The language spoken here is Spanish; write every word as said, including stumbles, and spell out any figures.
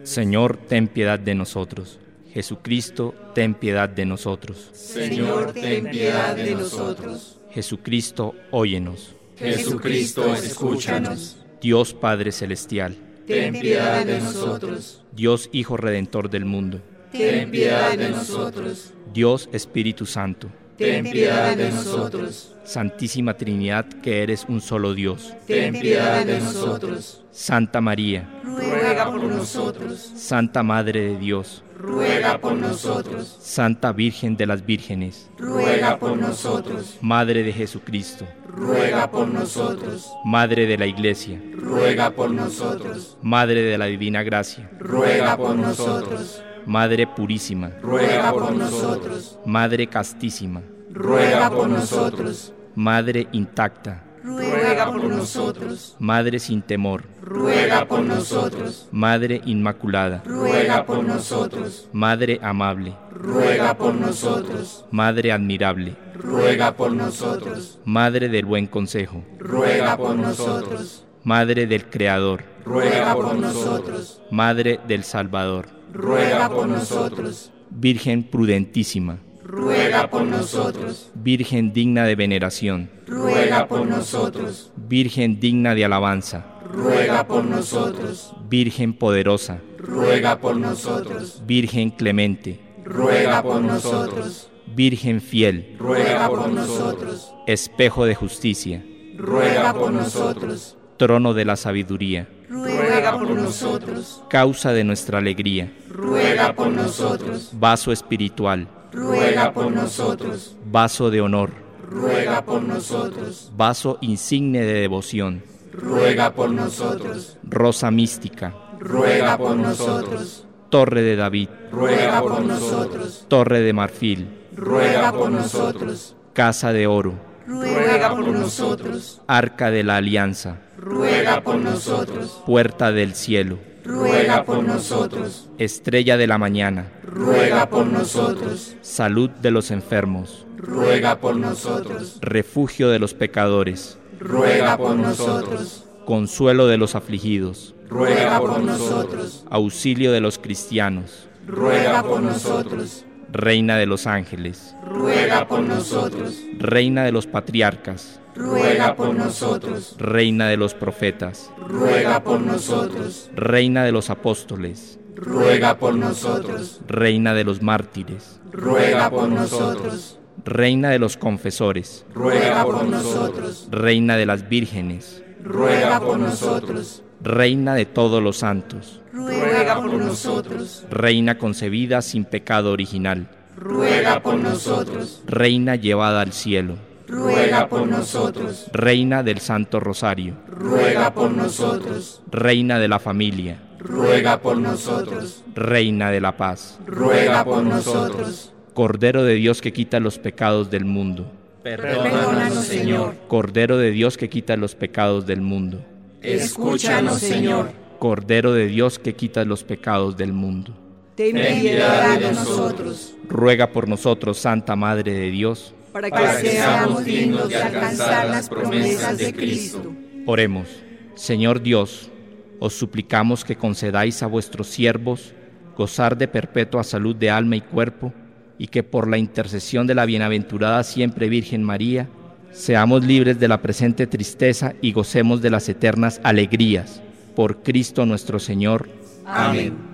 Señor, ten piedad de nosotros. Jesucristo, ten piedad de nosotros. Señor, ten piedad de nosotros. Jesucristo, óyenos. Jesucristo, escúchanos. Dios Padre Celestial, ten piedad de nosotros. Dios Hijo Redentor del mundo, ten piedad de nosotros. Dios Espíritu Santo, ten piedad de nosotros. Santísima Trinidad, que eres un solo Dios, ten piedad de nosotros. Santa María, ruega por nosotros. Santa Madre de Dios, ruega por nosotros. Santa Virgen de las Vírgenes, ruega por nosotros. Madre de Jesucristo, ruega por nosotros. Madre de la Iglesia, ruega por nosotros. Madre de la Divina Gracia, ruega por nosotros. Madre purísima, ruega por nosotros. Madre castísima, ruega por nosotros. Madre intacta, ruega por nosotros. Madre sin temor, ruega por nosotros. Madre inmaculada, ruega por nosotros. Madre amable, ruega por nosotros. Madre admirable, ruega por nosotros. Madre del buen consejo, ruega por nosotros. Madre del Creador, ruega por nosotros. Madre del Salvador, ruega por nosotros. Virgen prudentísima, ruega por nosotros. Virgen digna de veneración, ruega por nosotros. Virgen digna de alabanza, ruega por nosotros. Virgen poderosa, ruega por nosotros. Virgen clemente, ruega por nosotros. Virgen fiel, ruega por nosotros. Espejo de justicia, ruega por nosotros. Trono de la sabiduría, ruega por nosotros. Causa de nuestra alegría, ruega por nosotros. Vaso espiritual, ruega por nosotros. Vaso de honor, ruega por nosotros. Vaso insigne de devoción, ruega por nosotros. Rosa mística, ruega por nosotros. Torre de David, ruega por nosotros. Torre de marfil, ruega por nosotros. Casa de oro, ruega por nosotros. Arca de la alianza, ruega por nosotros. Puerta del cielo, ruega por nosotros. Estrella de la mañana, ruega por nosotros. Salud de los enfermos, ruega por nosotros. Refugio de los pecadores, ruega por nosotros. Consuelo de los afligidos, ruega por nosotros. Auxilio de los cristianos, ruega por nosotros. Reina de los ángeles, ruega por nosotros. Reina de los patriarcas, ruega por nosotros. Reina de los profetas, ruega por nosotros. Reina de los apóstoles, ruega por nosotros. Reina de los mártires, ruega por nosotros. Reina de los confesores, ruega por nosotros. Reina de las vírgenes, ruega por nosotros. Reina de todos los santos, ruega por nosotros. Reina concebida sin pecado original, ruega por nosotros. Reina llevada al cielo, ruega por nosotros. Reina del Santo Rosario, ruega por nosotros. Reina de la familia, ruega por nosotros. Reina de la paz, ruega por nosotros. Cordero de Dios que quita los pecados del mundo, perdónanos, Señor. Cordero de Dios que quita los pecados del mundo, escúchanos, Señor. Cordero de Dios que quita los pecados del mundo, ten piedad de nosotros. Ruega por nosotros, Santa Madre de Dios, para que, para que seamos dignos de alcanzar las promesas de Cristo. Oremos. Señor Dios, os suplicamos que concedáis a vuestros siervos gozar de perpetua salud de alma y cuerpo, y que por la intercesión de la bienaventurada siempre Virgen María, seamos libres de la presente tristeza y gocemos de las eternas alegrías. Por Cristo nuestro Señor. Amén.